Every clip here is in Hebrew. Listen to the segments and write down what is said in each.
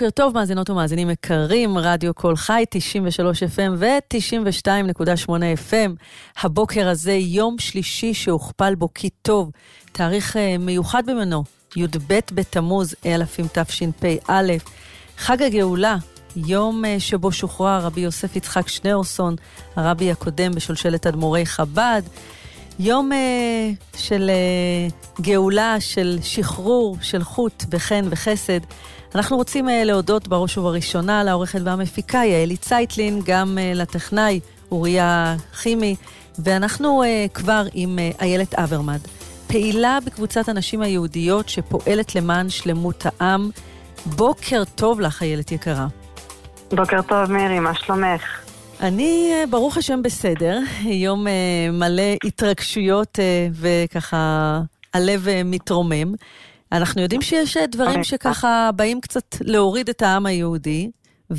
בוקר טוב, מאזינות ומאזינים יקרים, רדיו כל חי, 93 FM ו-92.8 FM. הבוקר הזה יום שלישי שהוכפל בו כי טוב, תאריך מיוחד במנו, י"ב בתמוז, אלפים תשפ"א, חג הגאולה, יום שבו שוחרר רבי יוסף יצחק שניאורסון, הרבי הקודם בשושלת אדמו"רי חב"ד, יום של גאולה, של שחרור, של חוט בחן וחסד. אנחנו רוצים להודות בראש ובראשונה לעורכת והמפיקה יעלי צייטלין, גם לטכנאי אוריה חימי, ואנחנו כבר עם איילת אברמד, פעילה בקבוצת הנשים היהודיות שפועלת למען שלמות העם. בוקר טוב לך איילת יקרה. בוקר טוב מירי, מה שלומך? אני ברוך השם בסדר, יום מלא התרגשויות וככה הלב מתרומם. אנחנו יודעים שיש דברים שככה באים קצת להוריד את העם היהודי,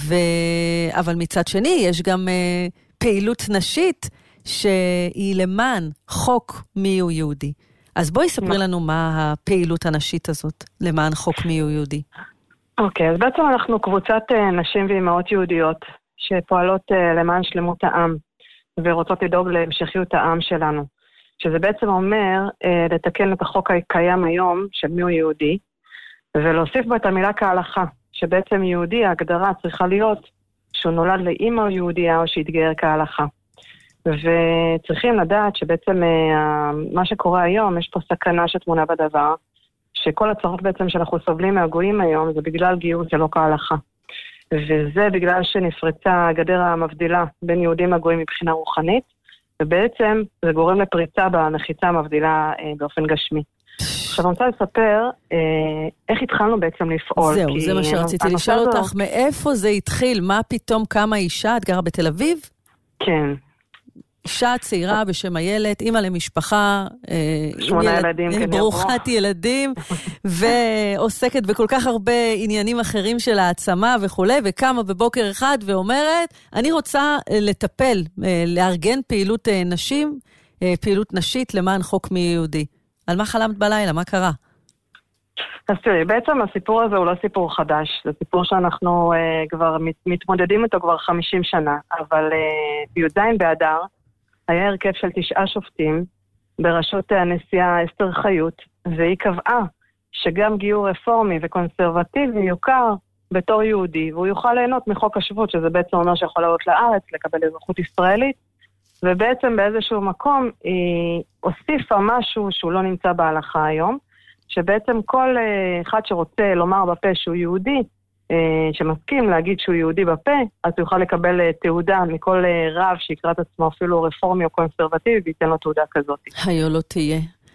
אבל מצד שני יש גם פעילות נשית שהיא למען חוק מיהו יהודי. אז בואי ספרי לנו מה הפעילות הנשית הזאת למען חוק מיהו יהודי. אוקיי, אז בעצם אנחנו קבוצת נשים ואימהות יהודיות שפועלות למען שלמות העם ורוצות לדאוג להמשכיות העם שלנו. שזה בעצם אומר לתקן את החוק הקיים היום של מיהו יהודי, ולהוסיף בו את המילה כהלכה, שבעצם יהודי, ההגדרה צריכה להיות שהוא נולד לאמא או יהודייה או שהתגייר כהלכה. וצריכים לדעת שבעצם מה שקורה היום, יש פה סכנה שתמונה בדבר, שכל הצרות בעצם שאנחנו סובלים מהגויים היום, זה בגלל גיור שלא כהלכה. וזה בגלל שנפרצה הגדר המבדילה בין יהודים לגויים מבחינה רוחנית, ובעצם זה גורם לפריצה במחיצה המבדילה באופן גשמי. עכשיו אני רוצה לספר איך התחלנו בעצם לפעול. זהו, זה מה שרציתי לשאול אותך, מאיפה זה התחיל? מה פתאום קמה אישה? את גרה בתל אביב? כן. אישה צעירה בשם איילת, אימא למשפחה, 8 ילדים, ברוכת ילדים, ועוסקת בכל כך הרבה עניינים אחרים של העצמה וכו', וקמה בבוקר אחד ואומרת, אני רוצה לטפל, לארגן פעילות נשים, פעילות נשית למען חוק מיהודי. על מה חלמת בלילה? מה קרה? אז תראי, בעצם הסיפור הזה הוא לא סיפור חדש, זה סיפור שאנחנו כבר מתמודדים איתו כבר 50 שנה, אבל בי"ז באדר, היה הרכב של 9 שופטים בראשות הנשיאה אסתר חיות, והיא קבעה שגם גיור רפורמי וקונסרבטיבי יוכר בתור יהודי, והוא יוכל ליהנות מחוק השבות, שזה בעצם אומר שיכול לעלות לארץ, לקבל אזרחות ישראלית, ובעצם באיזשהו מקום היא הוסיפה משהו שהוא לא נמצא בהלכה היום, שבעצם כל אחד שרוצה לומר בפה שהוא יהודי, שמסכים להגיד שהוא יהודי בפה, אז הוא יוכל לקבל תעודה מכל רב שיקרא את עצמו אפילו רפורמי או קונסרבטיבי, וייתן לו תעודה כזאת. היו לא תהיה.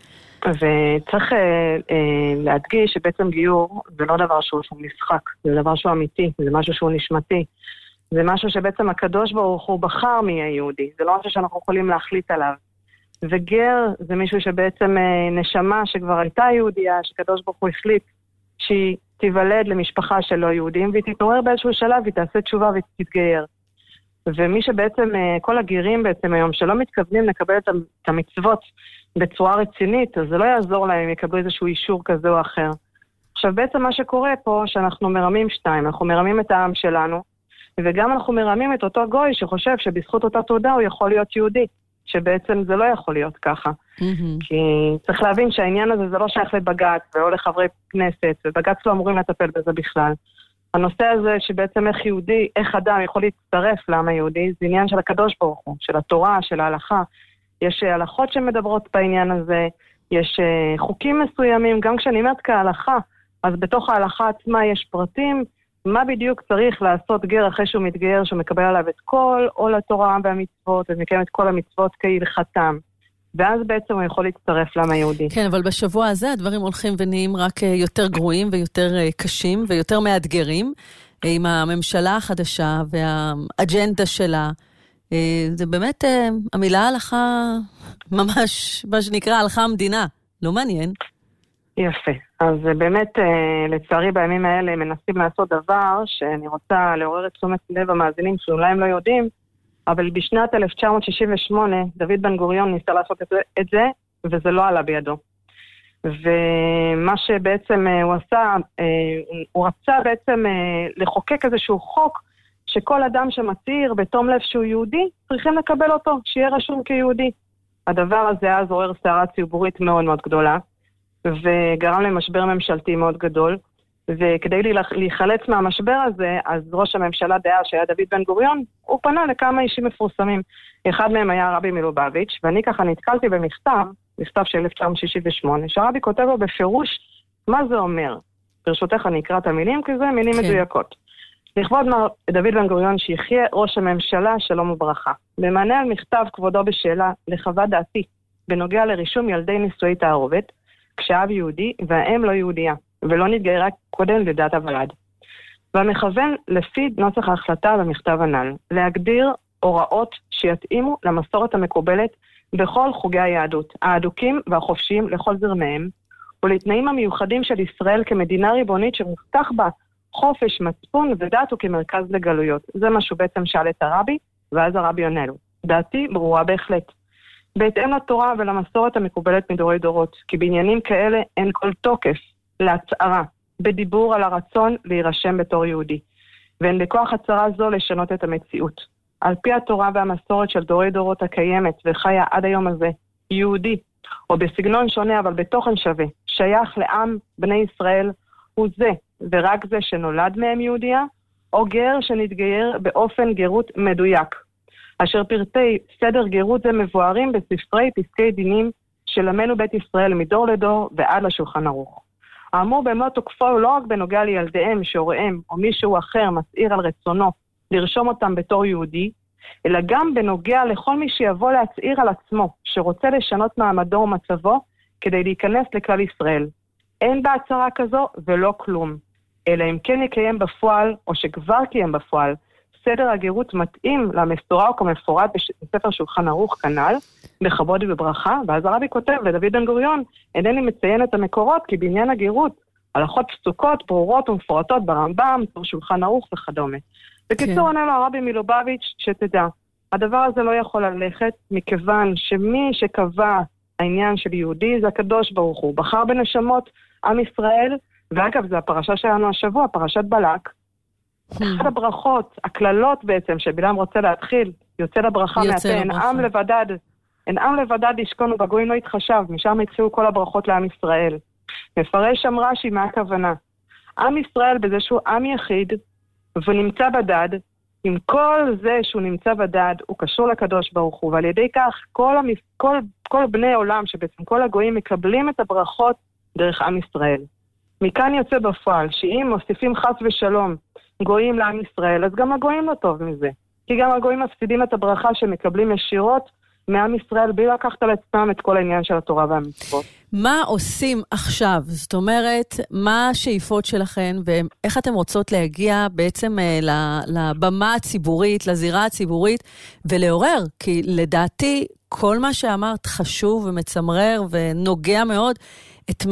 וצריך להדגיש שבעצם גיור זה לא דבר שהוא משחק, זה דבר שהוא אמיתי, זה משהו שהוא נשמתי. זה משהו שבעצם הקדוש ברוך הוא בחר מי היהודי, זה לא משהו שאנחנו יכולים להחליט עליו. וגר זה מישהו שבעצם נשמה שכבר הייתה יהודייה, שקדוש ברוך הוא החליט שהיא תיוולד למשפחה שלא יהודים, והיא תתעורר באיזשהו שלב, והיא תעשה תשובה ותתגייר. ומי שבעצם, כל הגירים בעצם היום, שלא מתכוונים לקבל את המצוות בצורה רצינית, אז זה לא יעזור להם, יקבלו איזשהו אישור כזה או אחר. עכשיו בעצם מה שקורה פה, שאנחנו מרמים 2, אנחנו מרמים את העם שלנו, וגם אנחנו מרמים את אותו גוי שחושב שבזכות אותה תעודה הוא יכול להיות יהודי, שבעצם זה לא יכול להיות ככה. כי צריך להבין שהעניין הזה זה לא שייך לבג"ץ, ולא לחברי כנסת, ובג"ץ לא אמורים לטפל בזה בכלל. הנושא הזה שבעצם איך אדם יכול להצטרף לעם היהודי, זה עניין של הקדוש ברוך הוא, של התורה, של ההלכה. יש הלכות שמדברות בעניין הזה, יש חוקים מסוימים, גם כשאני אומרת כהלכה, אז בתוך ההלכה עצמה יש פרטים, מה בדיוק צריך לעשות גר אחרי שהוא מתגייר, שהוא מקבל עליו את כל עול התורה והמצוות, ומקיים את כל המצוות כהלכתם. ואז בעצם הוא יכול להצטרף לעם היהודי. כן, אבל בשבוע הזה הדברים הולכים ונהיים רק יותר גרועים ויותר קשים ויותר מאתגרים, עם הממשלה החדשה והאג'נדה שלה. זה באמת, המילה הלכה ממש, מה שנקרא, הלכה המדינה. לא מעניין. יפה. אז באמת, לצערי בימים האלה מנסים לעשות דבר שאני רוצה לעורר את תשומת לב המאזינים שאולי הם לא יודעים, אבל בשנת 1968 דוד בן גוריון ניסה לעשות את זה, וזה לא עלה בידו. ומה שבעצם הוא עשה, הוא רצה בעצם לחוקק איזשהו חוק, שכל אדם שמצהיר בתום לב שהוא יהודי, צריכים לקבל אותו, שיהיה רשום כיהודי. הדבר הזה אז עורר סערה ציבורית מאוד מאוד גדולה, וגרם למשבר ממשלתי מאוד גדול, וכדי להיחלץ מהמשבר הזה, אז ראש הממשלה דאז שהיה דוד בן גוריון, הוא פנה לכמה אישים מפורסמים. אחד מהם היה הרבי מלובביץ', ואני ככה נתקלתי במכתב של 1968, שהרבי כותב לו בפירוש מה זה אומר. ברשותך אני אקרא את המילים, כי זה מילים מדויקות. לכבוד דוד בן גוריון שיחיה ראש הממשלה שלום וברכה. במענה על מכתב כבודו בשאלה לחוות דעתי בנוגע לרישום ילדי נישואי תערובת, כשאב יהודי והאם לא יהודייה, ולא נתגיירה קודם לדעת הוולד. והמכוון לפי נוסח ההחלטה במכתב הנ"ל, להגדיר הוראות שיתאימו למסורת המקובלת בכל חוגי היהדות, האדוקים והחופשיים לכל זרמיהם, ולתנאים המיוחדים של ישראל כמדינה ריבונית שמובטח בה חופש, מצפון ודת וכמרכז לגלויות. זה מה שהוא בעצם שאל את הרבי, ואז הרבי עונה לו. דעתי ברורה בהחלט. בהתאם לתורה ולמסורת המקובלת מדורי דורות, כי בעניינים כאלה אין כל תוקף להצהרה, בדיבור על הרצון להירשם בתור יהודי, ואין בכוח הצהרה זו לשנות את המציאות. על פי התורה והמסורת של דורי דורות הקיימת וחיה עד היום הזה, יהודי, או בסגנון שונה אבל בתוכן שווה, שייך לעם בני ישראל, הוא זה ורק זה שנולד מהם יהודיה, או גר שנתגייר באופן גרות מדויק, אשר פרטי סדר גרות זה מבוארים בספרי פסקי דינים של עמנו בית ישראל מדור לדור ועד לשולחן ערוך. האמור במלוא תוקפו הוא לא רק בנוגע לילדיהם, שהוריהם או מישהו אחר מצהיר על רצונו לרשום אותם בתור יהודי, אלא גם בנוגע לכל מי שיבוא להצהיר על עצמו, שרוצה לשנות מעמדו ומצבו כדי להיכנס לכלל ישראל. אין בהצהרה כזו ולא כלום, אלא אם כן יקיים בפועל, או שכבר קיים בפועל, סדר הגרות מתאים למסורה וכמפורט בספר שולחן ערוך כנ"ל, בכבוד ובברכה, ואז הרבי כותב לדוד בן גוריון, אינני מציין את המקורות, כי בעניין הגרות, הלכות פסוקות, ברורות ומפורטות ברמב"ם, שולחן ערוך וכדומה. בקיצור, עונה לו הרבי מלובביץ' שתדע, הדבר הזה לא יכול ללכת, מכיוון שמי שקבע העניין של יהודי זה הקדוש ברוך הוא, בחר בנשמות עם ישראל, ואגב, זה הפרשה שלנו השבוע, פרשת בלק, אחת הברכות, הכללות בעצם, שבלעם רוצה להתחיל, יוצא לברכה מעתה, אין עם לבדד ישכון ובגויים לא יתחשב, משם התחילו כל הברכות לעם ישראל. מפרש שם רש"י מה הכוונה. עם ישראל בזה שהוא עם יחיד, ונמצא בדד, עם כל זה שהוא נמצא בדד, הוא קשור לקדוש ברוך הוא, ועל ידי כך כל בני עולם, שבעצם כל הגויים מקבלים את הברכות דרך עם ישראל. מכאן יוצא בפועל, שאם מוסיפים חס ושלום גויים לעם ישראל, אז גם הגויים לא טוב מזה. כי גם הגויים מפסידים את הברכה שמקבלים ישירות מעם ישראל, בלי לקחת על עצמם את כל העניין של התורה והמצוות. מה עושים עכשיו? זאת אומרת, מה השאיפות שלכם, ואיך אתם רוצות להגיע בעצם לבמה הציבורית, לזירה הציבורית, ולעורר? כי לדעתי, כל מה שאמרת חשוב ומצמרר ונוגע מאוד, את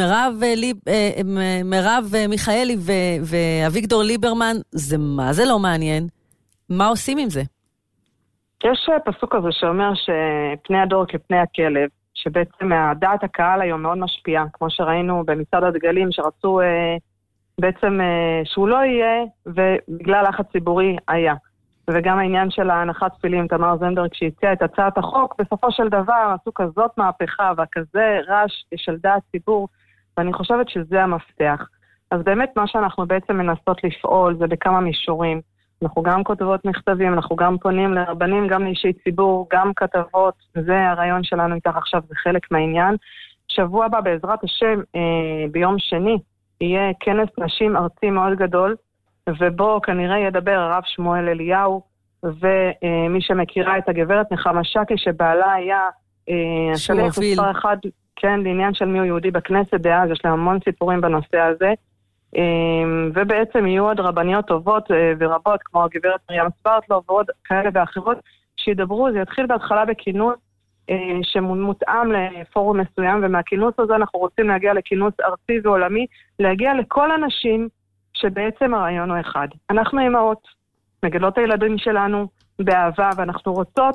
מרב מיכאלי ואביגדור ליברמן, זה לא מעניין. מה עושים עם זה? יש פסוק הזה שאומר שפני הדור כפני הכלב, שבעצם דעת הקהל היום מאוד משפיעה, כמו שראינו במצעד הדגלים שרצו בעצם שהוא לא יהיה, ובגלל לחץ ציבורי היה. וגם העניין של ההנחת תפילים, תמר זנדברג, כשהציעה את הצעת החוק, בסופו של דבר עשו כזאת מהפכה, וכזה רעש של דעת ציבור, ואני חושבת שזה המפתח. אז באמת מה שאנחנו בעצם מנסות לפעול, זה בכמה מישורים. אנחנו גם כותבות מכתבים, אנחנו גם פונים לרבנים, גם לאישי ציבור, גם כתבות, זה הרעיון שלנו איתך עכשיו, זה חלק מהעניין. שבוע הבא, בעזרת השם, ביום שני, יהיה כנס נשים ארצי מאוד גדול, ובו כנראה ידבר הרב שמואל אליהו, ומי שמכירה את הגברת נחמה שקי, שבעלה היה השליח מספר אחד, כן, לעניין של מי הוא יהודי בכנסת דאז, יש להם המון סיפורים בנושא הזה, ובעצם יהיו עוד רבניות טובות ורבות, כמו הגברת מרים סברטלוב ועוד כאלה ואחרות, שידברו. זה יתחיל בהתחלה בכינוס שמותאם לפורום מסוים, ומהכינוס הזה אנחנו רוצים להגיע לכינוס ארצי ועולמי, להגיע לכל אנשים שבעצם הרעיון הוא אחד. אנחנו אמהות, מגדלות הילדים שלנו באהבה, ואנחנו רוצות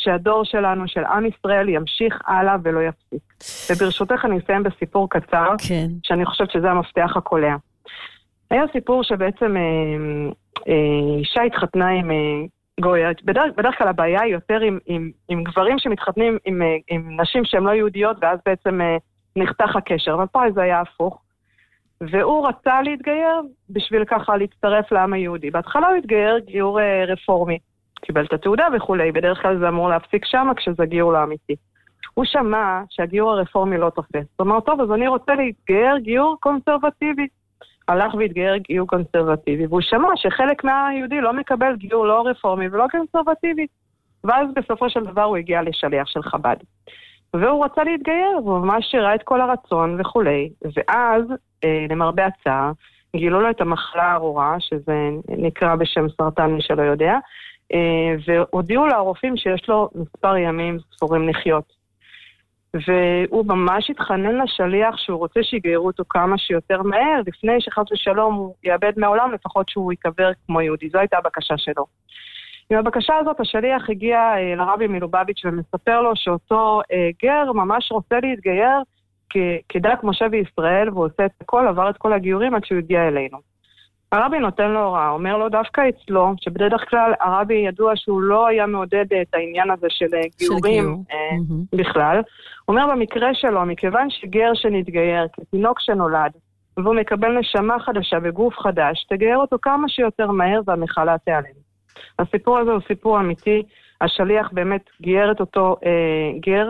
שהדור שלנו, של עם ישראל, ימשיך הלאה ולא יפסיק. וברשותך אני אסיים בסיפור קצר, כן. שאני חושבת שזה המפתח הקולע. היה סיפור שבעצם אישה התחתנה עם גויה. בדרך כלל הבעיה היא יותר עם גברים שמתחתנים עם נשים שהן לא יהודיות, ואז בעצם נחתך הקשר. אבל פה זה היה הפוך. והוא רצה להתגייר בשביל ככה להצטרף לעם היהודי. בהתחלה הוא התגייר גיור רפורמי. קיבל את התעודה וכולי. בדרך כלל זה אמור להפסיק שמה כשזה גיור לא אמיתי. הוא שמע שהגיור הרפורמי לא תופס. זאת אומרת, טוב, אז אני רוצה להתגייר גיור קונסרבטיבי. הלך והתגייר גיור קונסרבטיבי, והוא שמע שחלק מהיהודי לא מקבל גיור לא רפורמי ולא קונסרבטיבי. ואז בסופו של דבר הוא הגיע לשליח של חב"ד. והוא רצה להתגייר, והוא ממש ראה את כל הרצון וכולי. ואז, למרבה הצער, גילו לו את המחלה הארורה, שזה נקרא בשם סרטן מי שלא יודע, והודיעו לרופאים שיש לו מספר ימים ספורים לחיות. והוא ממש התחנן לשליח שהוא רוצה שיגיירו אותו כמה שיותר מהר, לפני שחס ושלום הוא יאבד מהעולם, לפחות שהוא יקבר כמו יהודי. זו הייתה הבקשה שלו. עם הבקשה הזאת השליח הגיע לרבי מלובביץ' ומספר לו שאותו גר ממש רוצה להתגייר כדת משה וישראל, והוא עושה את הכל, עבר את כל הגיורים עד שהוא הגיע אלינו. הרבי נותן לו הוראה, אומר לו דווקא אצלו, שבדרך כלל הרבי ידוע שהוא לא היה מעודד את העניין הזה של גיורים בכלל. הוא אומר במקרה שלו, מכיוון שגר שנתגייר כתינוק שנולד, והוא מקבל נשמה חדשה בגוף חדש, תגייר אותו כמה שיותר מהר והמחלה תיעלם. הסיפור הזה הוא סיפור אמיתי, השליח באמת גייר את אותו גר,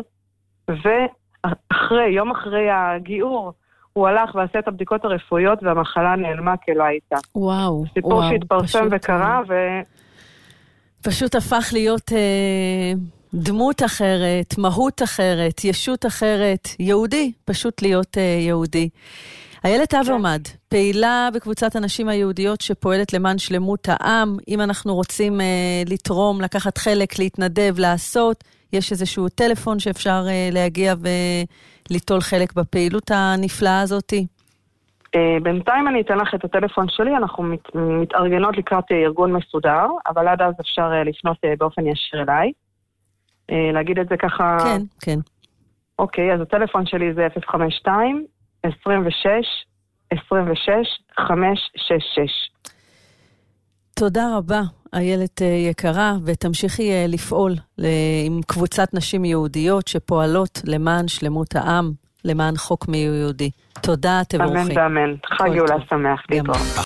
יום אחרי הגיור, הוא הלך ועשה את הבדיקות הרפואיות והמחלה נעלמה כלא הייתה. וואו. סיפור שהתפרסם וקרה פשוט הפך להיות דמות אחרת, מהות אחרת, ישות אחרת, יהודי, פשוט להיות יהודי. איילת אברמד, פעילה בקבוצת הנשים היהודיות שפועלת למען שלמות העם. אם אנחנו רוצים לתרום, לקחת חלק, להתנדב, לעשות, יש איזשהו טלפון שאפשר להגיע וליטול חלק בפעילות הנפלאה הזאת? בינתיים אני אתן לך את הטלפון שלי, אנחנו מתארגנות לקראת ארגון מסודר, אבל עד אז אפשר לפנות באופן ישיר אליי. להגיד את זה ככה... כן, כן. אוקיי, אז הטלפון שלי זה 052 26 26 566. תודה רבה, איילת יקרה, ותמשיכי לפעול עם קבוצת נשים יהודיות שפועלות למען שלמות העם, למען חוק מיהו יהודי. תודה, תבורכי. אמן ואמן. חג גאולה שמח. להתראות.